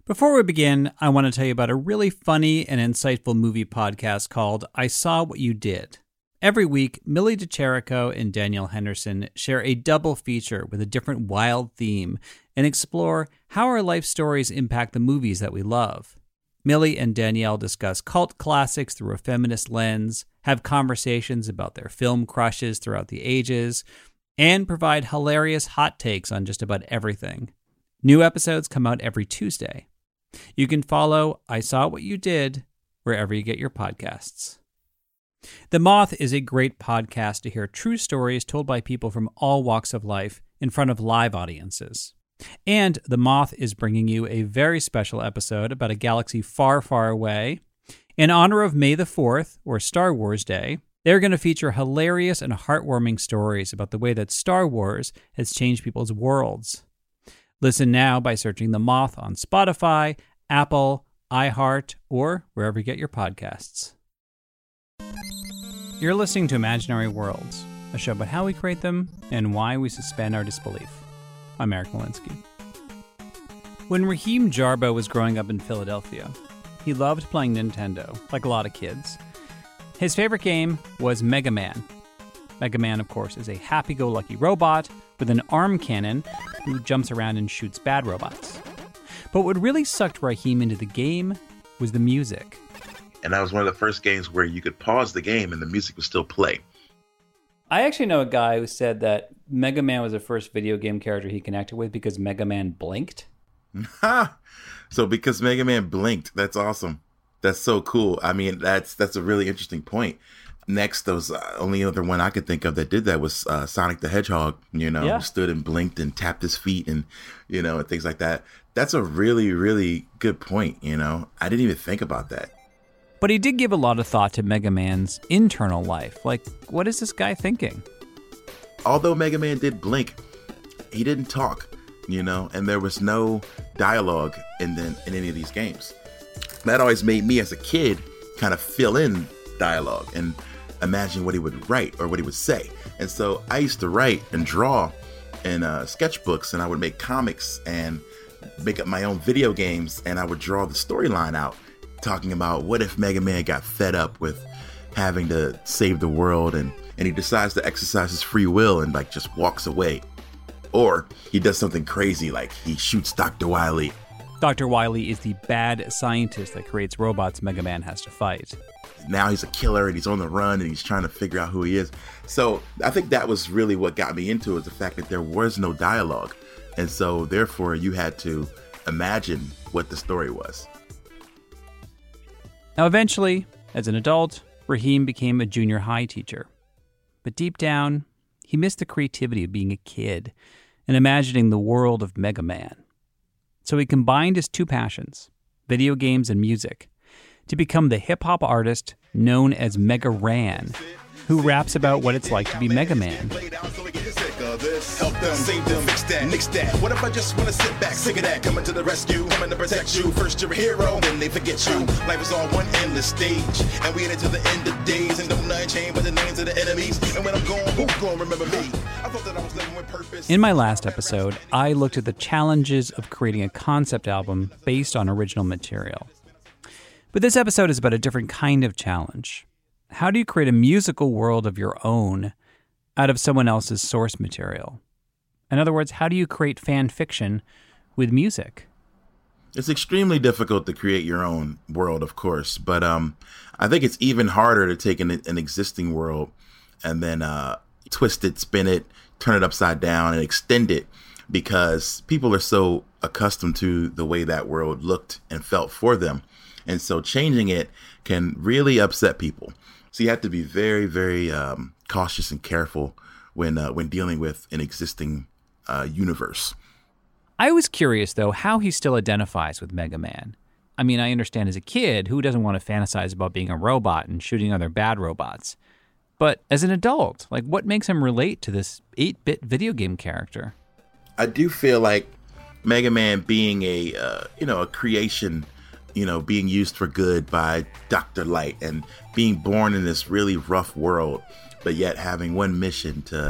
Before we begin, I want to tell you about a really funny and insightful movie podcast called I Saw What You Did. Every week, Millie DeCherico and Danielle Henderson share a double feature with a different wild theme and explore how our life stories impact the movies that we love. Millie and Danielle discuss cult classics through a feminist lens, have conversations about their film crushes throughout the ages, and provide hilarious hot takes on just about everything. New episodes come out every Tuesday. You can follow I Saw What You Did wherever you get your podcasts. The Moth is a great podcast to hear true stories told by people from all walks of life in front of live audiences. And The Moth is bringing you a very special episode about a galaxy far, far away. In honor of May the 4th, or Star Wars Day, they're going to feature hilarious and heartwarming stories about the way that Star Wars has changed people's worlds. Listen now by searching The Moth on Spotify, Apple, iHeart, or wherever you get your podcasts. You're listening to Imaginary Worlds, a show about how we create them and why we suspend our disbelief. I'm Eric Molinsky. When Raheem Jarbo was growing up in Philadelphia, he loved playing Nintendo, like a lot of kids. His favorite game was Mega Man. Mega Man, of course, is a happy-go-lucky robot with an arm cannon who jumps around and shoots bad robots. But what really sucked Raheem into the game was the music. And that was one of the first games where you could pause the game and the music would still play. I actually know a guy who said that Mega Man was the first video game character he connected with because Mega Man blinked. So because Mega Man blinked, that's awesome. That's so cool. I mean, that's a really interesting point. Next, there was only other one I could think of that did that was Sonic the Hedgehog, who stood and blinked and tapped his feet and, and things like that. That's a really, really good point, I didn't even think about that. But he did give a lot of thought to Mega Man's internal life. Like, what is this guy thinking? Although Mega Man did blink, he didn't talk, and there was no dialogue in any of these games. That always made me as a kid kind of fill in dialogue and imagine what he would write or what he would say. And so I used to write and draw in sketchbooks, and I would make comics and make up my own video games, and I would draw the storyline out, talking about what if Mega Man got fed up with having to save the world and he decides to exercise his free will and just walks away. Or he does something crazy like he shoots Dr. Wily. Dr. Wily is the bad scientist that creates robots Mega Man has to fight. Now he's a killer and he's on the run and he's trying to figure out who he is. So I think that was really what got me into it, the fact that there was no dialogue. And so therefore you had to imagine what the story was. Now eventually, as an adult, Raheem became a junior high teacher. But deep down, he missed the creativity of being a kid and imagining the world of Mega Man. So he combined his two passions, video games and music, to become the hip-hop artist known as Mega Ran, who raps about what it's like to be Mega Man. Help them, save them, fix that, nix that. What if I just want to sit back, sick of that, coming to the rescue, coming to protect you. First you're a hero, then they forget you. Life is all one endless stage, and we in it to the end of days, and don't nothing change but the names of the enemies. And when I'm gone, who's gonna remember me? I thought that I was living with purpose. In my last episode, I looked at the challenges of creating a concept album based on original material. But this episode is about a different kind of challenge. How do you create a musical world of your own out of someone else's source material? In other words, how do you create fan fiction with music? It's extremely difficult to create your own world, of course, but I think it's even harder to take an existing world and then twist it, spin it, turn it upside down, and extend it, because people are so accustomed to the way that world looked and felt for them. And so changing it can really upset people. So you have to be very, very cautious and careful when dealing with an existing universe. I was curious, though, how he still identifies with Mega Man. I mean, I understand as a kid, who doesn't want to fantasize about being a robot and shooting other bad robots? But as an adult, what makes him relate to this 8-bit video game character? I do feel like Mega Man being a creation, being used for good by Dr. Light and being born in this really rough world, but yet having one mission to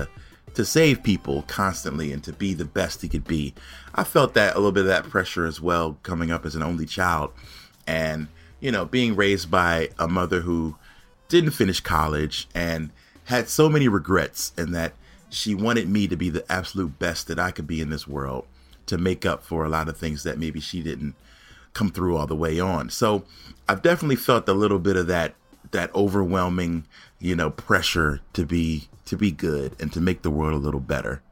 to save people constantly and to be the best he could be. I felt that a little bit of that pressure as well, coming up as an only child and, being raised by a mother who didn't finish college and had so many regrets, and that she wanted me to be the absolute best that I could be in this world to make up for a lot of things that maybe she didn't come through all the way on. So I've definitely felt a little bit of that overwhelming, pressure to be good and to make the world a little better.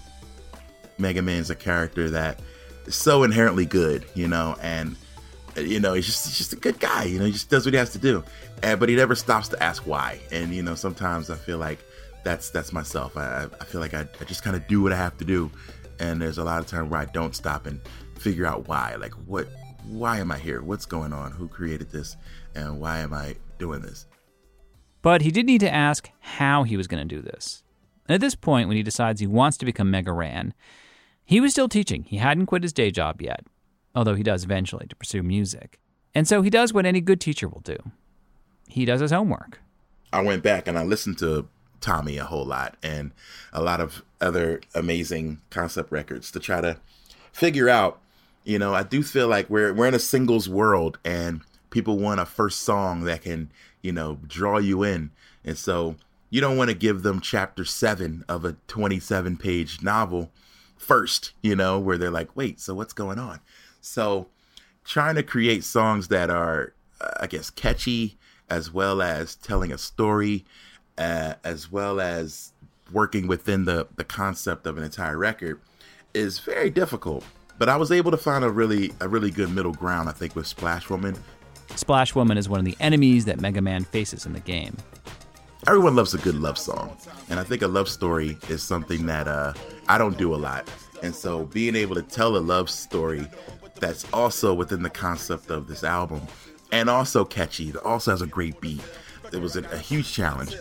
Mega Man's a character that is so inherently good, and he's just a good guy. He just does what he has to do, but he never stops to ask why. And sometimes I feel like that's myself. I feel like I just kind of do what I have to do, and there's a lot of times where I don't stop and figure out why. Like, why am I here? What's going on? Who created this? And why am I doing this? But he did need to ask how he was going to do this. And at this point, when he decides he wants to become Mega Ran, he was still teaching. He hadn't quit his day job yet, although he does eventually to pursue music. And so he does what any good teacher will do. He does his homework. I went back and I listened to Tommy a whole lot and a lot of other amazing concept records to try to figure out, I do feel like we're in a singles world and people want a first song that can, draw you in. And so you don't want to give them chapter 7 of a 27-page novel first, where they're like, wait, so what's going on? So trying to create songs that are, catchy, as well as telling a story, as well as working within the concept of an entire record is very difficult. But I was able to find a really good middle ground, I think, with Splash Woman. Splash Woman is one of the enemies that Mega Man faces in the game. Everyone loves a good love song. And I think a love story is something that I don't do a lot. And so being able to tell a love story that's also within the concept of this album and also catchy, that also has a great beat, it was a huge challenge.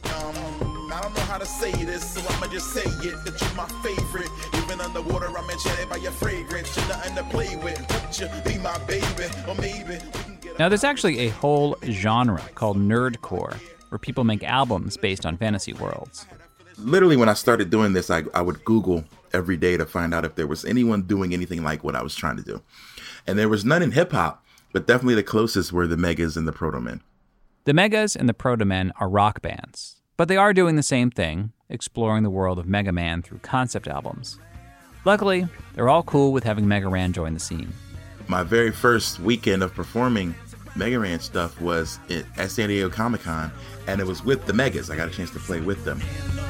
I don't know how to say this, so I'ma just say it, that you're my favorite. Even underwater, I'm enchanted by your fragrance. You're nothing to play with. Would you be my baby? Or maybe we can get... Now, there's actually a whole genre called nerdcore, where people make albums based on fantasy worlds. Literally, when I started doing this, I would Google every day to find out if there was anyone doing anything like what I was trying to do. And there was none in hip-hop, but definitely the closest were the Megas and the Protomen. The Megas and the Protomen are rock bands, but they are doing the same thing, exploring the world of Mega Man through concept albums. Luckily, they're all cool with having Mega Ran join the scene. My very first weekend of performing Mega Ran stuff was at San Diego Comic-Con, and it was with the Megas. I got a chance to play with them.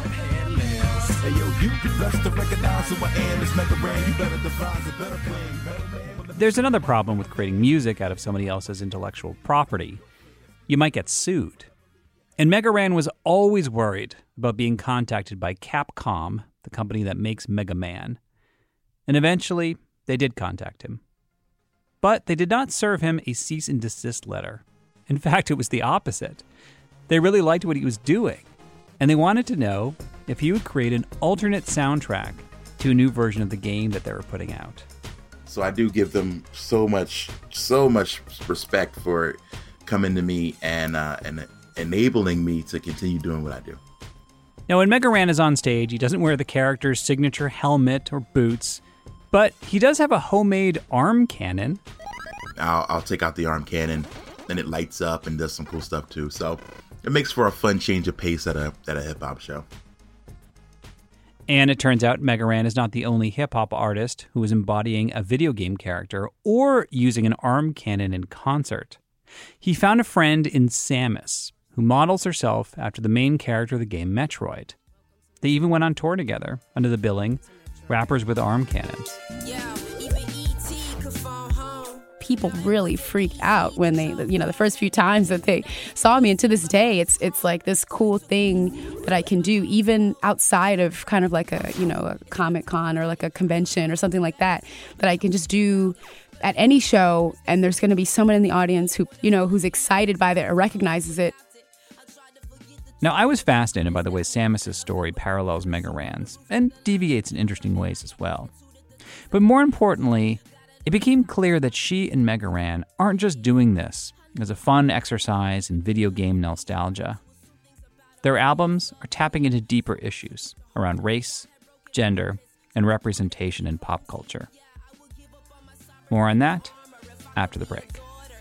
There's another problem with creating music out of somebody else's intellectual property. You might get sued. And Mega Ran was always worried about being contacted by Capcom, the company that makes Mega Man. And eventually, they did contact him. But they did not serve him a cease and desist letter. In fact, it was the opposite. They really liked what he was doing, and they wanted to know if he would create an alternate soundtrack to a new version of the game that they were putting out. So I do give them so much respect for coming to me and enabling me to continue doing what I do. Now, when Mega Ran is on stage, he doesn't wear the character's signature helmet or boots, but he does have a homemade arm cannon. I'll take out the arm cannon, and it lights up and does some cool stuff too. So it makes for a fun change of pace at a hip-hop show. And it turns out Mega Ran is not the only hip-hop artist who is embodying a video game character or using an arm cannon in concert. He found a friend in Samus, who models herself after the main character of the game Metroid. They even went on tour together under the billing Rappers with Arm Cannons. People really freaked out when they, the first few times that they saw me. And to this day, it's like this cool thing that I can do, even outside of kind of like a Comic-Con or like a convention or something like that I can just do at any show. And there's going to be someone in the audience who, who's excited by that or recognizes it. Now, I was fascinated by the way Samus's story parallels Mega Ran's and deviates in interesting ways as well. But more importantly, it became clear that she and Mega Ran aren't just doing this as a fun exercise in video game nostalgia. Their albums are tapping into deeper issues, around race, gender, and representation in pop culture. More on that after the break.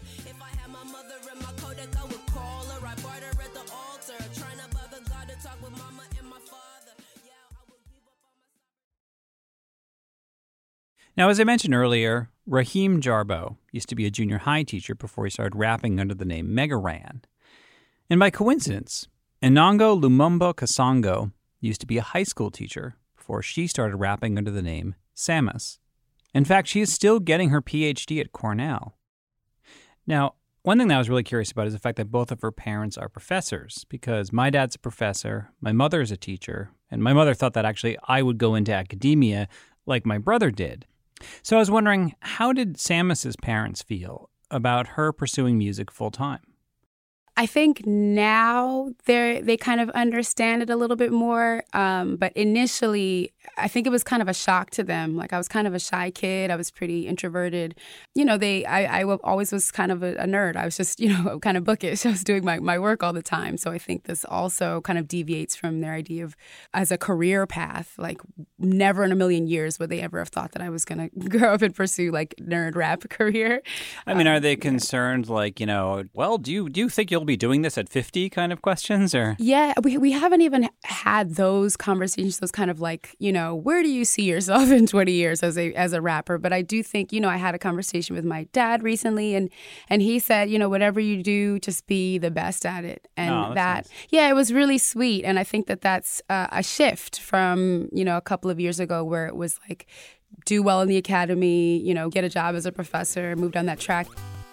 Now, as I mentioned earlier, Raheem Jarbo used to be a junior high teacher before he started rapping under the name Mega Ran. And by coincidence, Inongo Lumumba Kasongo used to be a high school teacher before she started rapping under the name Samus. In fact, she is still getting her PhD at Cornell. Now, one thing that I was really curious about is the fact that both of her parents are professors, because my dad's a professor, my mother is a teacher, and my mother thought that actually I would go into academia like my brother did. So I was wondering, how did Samus's parents feel about her pursuing music full time? I think now they kind of understand it a little bit more. But initially, I think it was kind of a shock to them. Like, I was kind of a shy kid. I was pretty introverted. You know, I always was kind of a nerd. I was just, kind of bookish. I was doing my work all the time. So I think this also kind of deviates from their idea of as a career path. Like, never in a million years would they ever have thought that I was going to grow up and pursue like nerd rap career. I mean, are they concerned like, well, do you think you'll be doing this at 50 kind of questions? Or yeah, we haven't even had those conversations, those kind of like, where do you see yourself in 20 years as a rapper? But I do think, I had a conversation with my dad recently, and he said, whatever you do, just be the best at it. And nice. Yeah, it was really sweet. And I think that that's a shift from, a couple of years ago where it was like, do well in the academy, get a job as a professor, move down that track.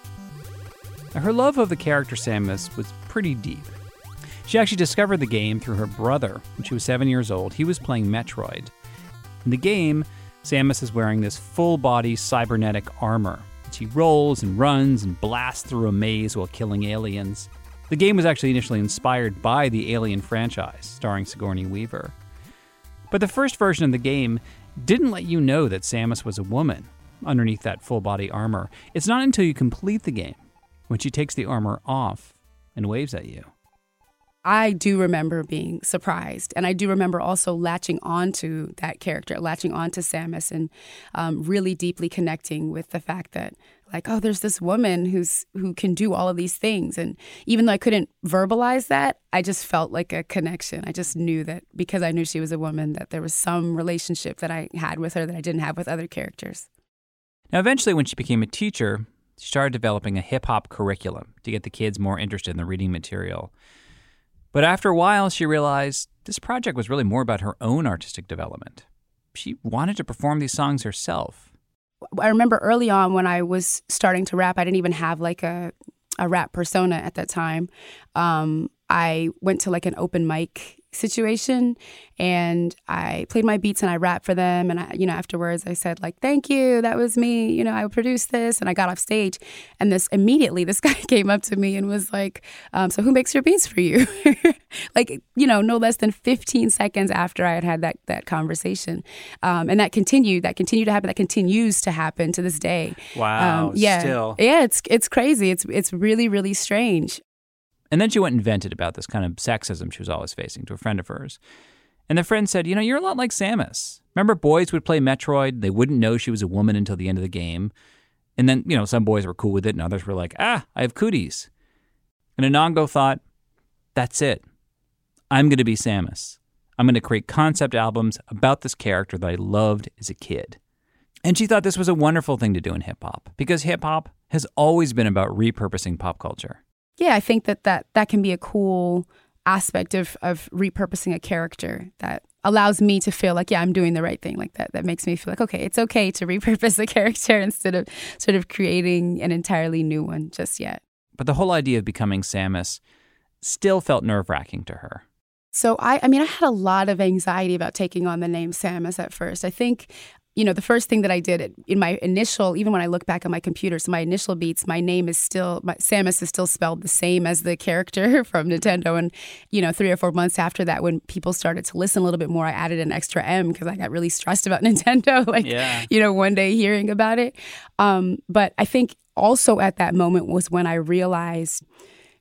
Her love of the character Samus was pretty deep. She actually discovered the game through her brother. When she was 7 years old, he was playing Metroid. In the game, Samus is wearing this full-body cybernetic armor. She rolls and runs and blasts through a maze while killing aliens. The game was actually initially inspired by the Alien franchise, starring Sigourney Weaver. But the first version of the game didn't let you know that Samus was a woman underneath that full-body armor. It's not until you complete the game when she takes the armor off and waves at you. I do remember being surprised, and I do remember also latching onto that character, latching onto Samus, and really deeply connecting with the fact that, like, oh, there's this woman who can do all of these things. And even though I couldn't verbalize that, I just felt like a connection. I just knew that because I knew she was a woman, that there was some relationship that I had with her that I didn't have with other characters. Now, eventually, when she became a teacher, she started developing a hip-hop curriculum to get the kids more interested in the reading material. But after a while, she realized this project was really more about her own artistic development. She wanted to perform these songs herself. I remember early on when I was starting to rap, I didn't even have like a rap persona at that time. I went to like an open mic situation and I played my beats and I rapped for them. And afterwards I said like, thank you, that was me. I produced this. And I got off stage and this guy came up to me and was like, so who makes your beats for you? Like, no less than 15 seconds after I had that conversation. And that continued to happen. That continues to happen to this day. Wow. Still. Yeah, it's crazy. It's really, really strange. And then she went and vented about this kind of sexism she was always facing to a friend of hers. And the friend said, you're a lot like Samus. Remember boys would play Metroid, they wouldn't know she was a woman until the end of the game. And then, some boys were cool with it and others were like, I have cooties. And Inongo thought, that's it. I'm going to be Samus. I'm going to create concept albums about this character that I loved as a kid. And she thought this was a wonderful thing to do in hip-hop, because hip-hop has always been about repurposing pop culture. Yeah, I think that can be a cool aspect of repurposing a character that allows me to feel like, yeah, I'm doing the right thing. Like that makes me feel like, okay, it's okay to repurpose a character instead of sort of creating an entirely new one just yet. But the whole idea of becoming Samus still felt nerve-wracking to her. So I had a lot of anxiety about taking on the name Samus at first. I think the first thing that I did in my initial, even when I look back on my computer, so my initial beats, Samus is still spelled the same as the character from Nintendo. And, 3 or 4 months after that, when people started to listen a little bit more, I added an extra M because I got really stressed about Nintendo, one day hearing about it. But I think also at that moment was when I realized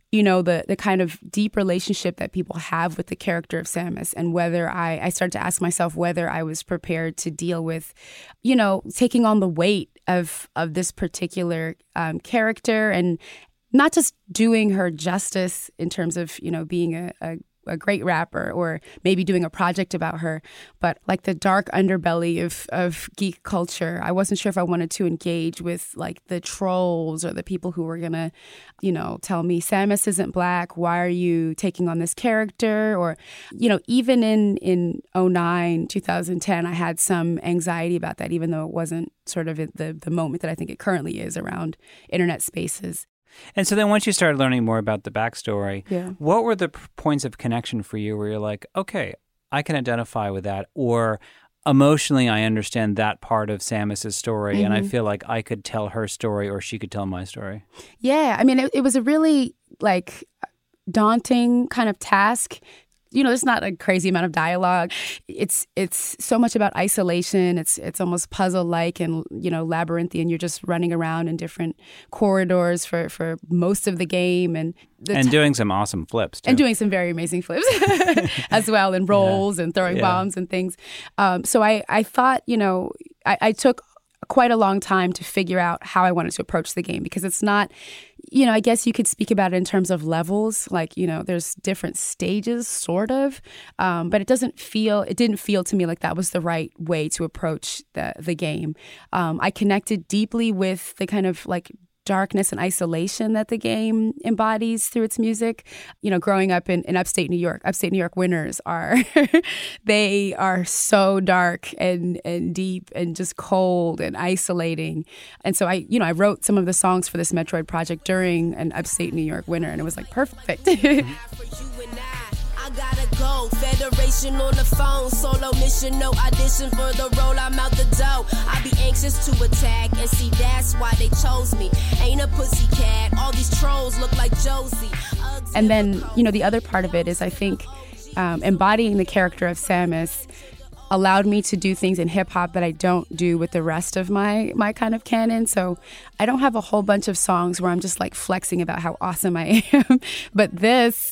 you know, the kind of deep relationship that people have with the character of Samus, and whether I started to ask myself whether I was prepared to deal with, you know, taking on the weight of this particular character, and not just doing her justice in terms of, you know, being a great rapper, or maybe doing a project about her, but like the dark underbelly of geek culture. I wasn't sure if I wanted to engage with like the trolls or the people who were gonna, you know, tell me Samus isn't Black, why are you taking on this character? Or, you know, even in 2010, I had some anxiety about that, even though it wasn't sort of the moment that I think it currently is around internet spaces. And so then once you started learning more about the backstory, Yeah. what were the points of connection for you where you're like, okay, I can identify with that, or emotionally I understand that part of Samus's story, and I feel like I could tell her story or she could tell my story? Yeah, I mean, it was a really like daunting kind of task. You know, there's not a crazy amount of dialogue. It's so much about isolation. It's almost puzzle-like and, you know, labyrinthian. You're just running around in different corridors for most of the game, and doing some awesome flips too. And doing some very amazing flips as well, and rolls and throwing bombs and things. So I thought, you know, I took quite a long time to figure out how I wanted to approach the game, because it's not, you know, I guess you could speak about it in terms of levels, like, you know, there's different stages sort of, but it didn't feel to me like that was the right way to approach the game. I connected deeply with the kind of like darkness and isolation that the game embodies through its music. You know, growing up in upstate New York winters are they are so dark and deep and just cold and isolating. And so I wrote some of the songs for this Metroid project during an upstate New York winter, and it was like perfect. I gotta go. Federation on the phone. Solo mission, no audition for the role. I'm out the door. I be anxious to attack, and see that's why they chose me. Ain't a pussycat. All these trolls look like Josie. And then, you know, the other part of it is, I think, embodying the character of Samus allowed me to do things in hip hop that I don't do with the rest of my kind of canon. So I don't have a whole bunch of songs where I'm just like flexing about how awesome I am. But this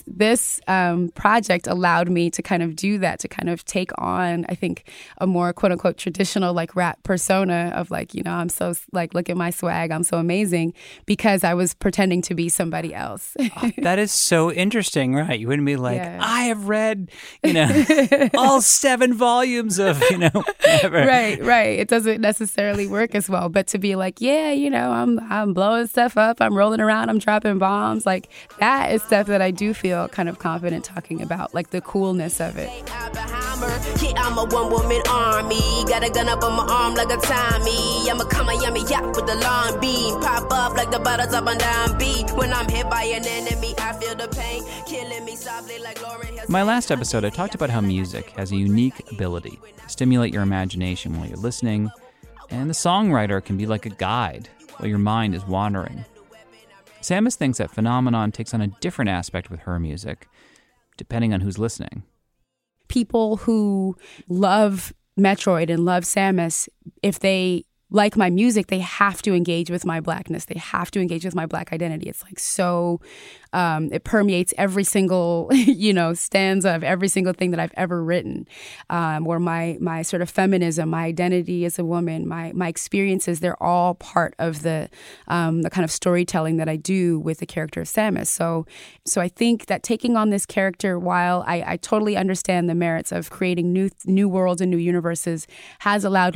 project allowed me to kind of do that, to kind of take on, I think, a more quote unquote traditional like rap persona of like, you know, I'm so like, look at my swag, I'm so amazing, because I was pretending to be somebody else. Oh, that is so interesting, right? You wouldn't be like, I have read, you know, all 7 volumes of, you know, whatever. Right. It doesn't necessarily work as well. But to be like, yeah, you know, I'm blowing stuff up, I'm rolling around, I'm dropping bombs, like that is stuff that I do feel kind of confident talking about, like the coolness of it. I'm a one-woman army. Got a gun up on my arm like a Tommy. I'm a Kamayami yacht with the long beam. Pop up like the butters up on down beat. When I'm hit by an enemy, I feel the pain killing me softly like Lauren Hill. My last episode, I talked about how music has a unique ability to stimulate your imagination while you're listening, and the songwriter can be like a guide while your mind is wandering. Samus thinks that phenomenon takes on a different aspect with her music, depending on who's listening. People who love Metroid and love Samus, if they like my music, they have to engage with my Blackness. They have to engage with my Black identity. It's like so, it permeates every single, you know, stanza of every single thing that I've ever written. Or my sort of feminism, my identity as a woman, my experiences, they're all part of the kind of storytelling that I do with the character of Samus. So I think that taking on this character, while I totally understand the merits of creating new worlds and new universes, has allowed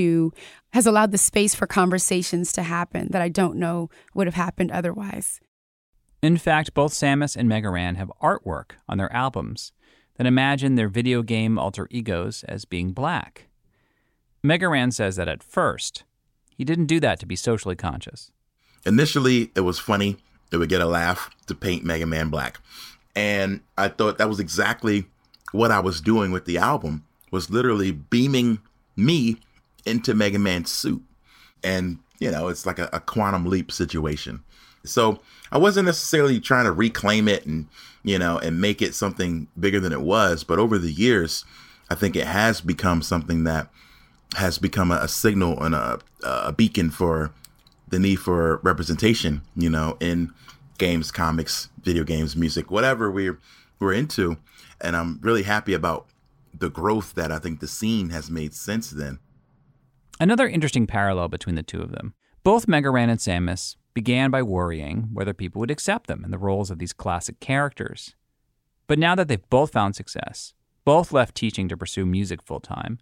the space for conversations to happen that I don't know would have happened otherwise. In fact, both Samus and Mega Ran have artwork on their albums that imagine their video game alter egos as being Black. Mega Ran says that at first, he didn't do that to be socially conscious. Initially, it was funny. It would get a laugh to paint Mega Man Black. And I thought that was exactly what I was doing with the album, was literally beaming me into Mega Man's suit. And, you know, it's like a quantum leap situation. So I wasn't necessarily trying to reclaim it and, you know, and make it something bigger than it was. But over the years, I think it has become something that has become a signal and a beacon for the need for representation, you know, in games, comics, video games, music, whatever we're into. And I'm really happy about the growth that I think the scene has made since then. Another interesting parallel between the two of them. Both Mega Ran and Samus began by worrying whether people would accept them in the roles of these classic characters. But now that they've both found success, both left teaching to pursue music full-time,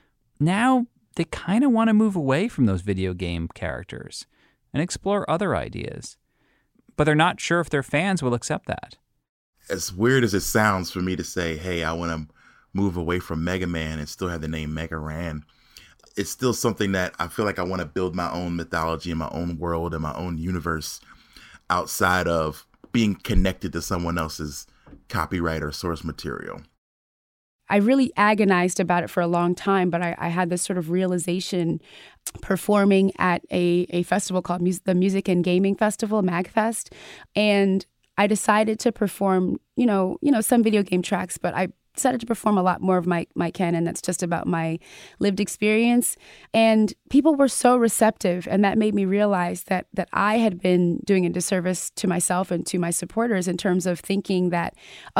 now they kind of want to move away from those video game characters and explore other ideas. But they're not sure if their fans will accept that. As weird as it sounds for me to say, hey, I want to move away from Mega Man and still have the name Mega Ran, it's still something that I feel like I want to build my own mythology and my own world and my own universe outside of being connected to someone else's copyright or source material. I really agonized about it for a long time, but I had this sort of realization performing at a festival called the Music and Gaming Festival, MagFest, and I decided to perform, some video game tracks, but I decided to perform a lot more of my canon that's just about my lived experience. And people were so receptive, and that made me realize that I had been doing a disservice to myself and to my supporters in terms of thinking that,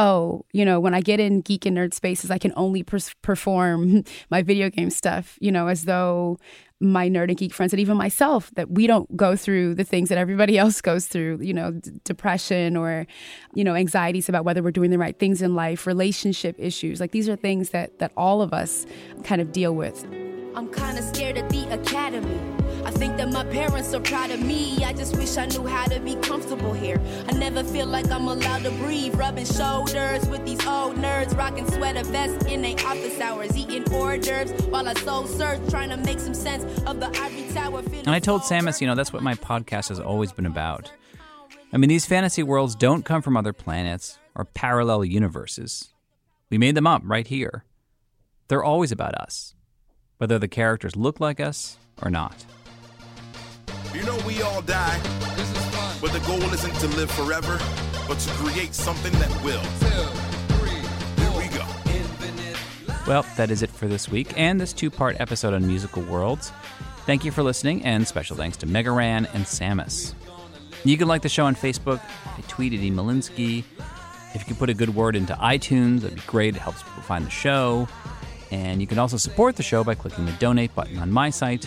when I get in geek and nerd spaces, I can only perform my video game stuff, as though my nerd and geek friends and even myself, that we don't go through the things that everybody else goes through, depression or, anxieties about whether we're doing the right things in life, relationship issues. Like, these are things that all of us kind of deal with. I'm kind of scared of the academy. I think that my parents are proud of me. I just wish I knew how to be comfortable here. I never feel like I'm allowed to breathe. Rubbing shoulders with these old nerds, rocking sweater vests in their office hours, eating hors d'oeuvres while I soul search, trying to make some sense of the ivory tower. And I told Samus, that's what my podcast has always been about. I mean, these fantasy worlds don't come from other planets or parallel universes. We made them up right here. They're always about us, whether the characters look like us or not. You know we all die, but the goal isn't to live forever, but to create something that will. 2, 3, here we go. Well, that is it for this week and this 2-part episode on musical worlds. Thank you for listening, and special thanks to Mega Ran and Samus. You can like the show on Facebook. I tweeted E. Malinsky. If you could put a good word into iTunes, that'd be great. It helps people find the show. And you can also support the show by clicking the donate button on my site,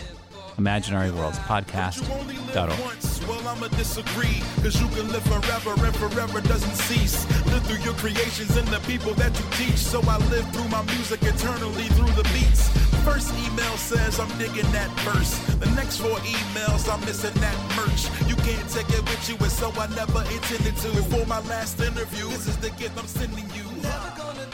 imaginaryworldspodcast.org. Well, I'ma disagree, cause you can live forever and forever doesn't cease. Live through your creations and the people that you teach. So I live through my music eternally through the beats. First email says I'm digging that verse. The next 4 emails I'm missing that merch. You can't take it with you, and so I never intended to. Before my last interview, this is the gift I'm sending you.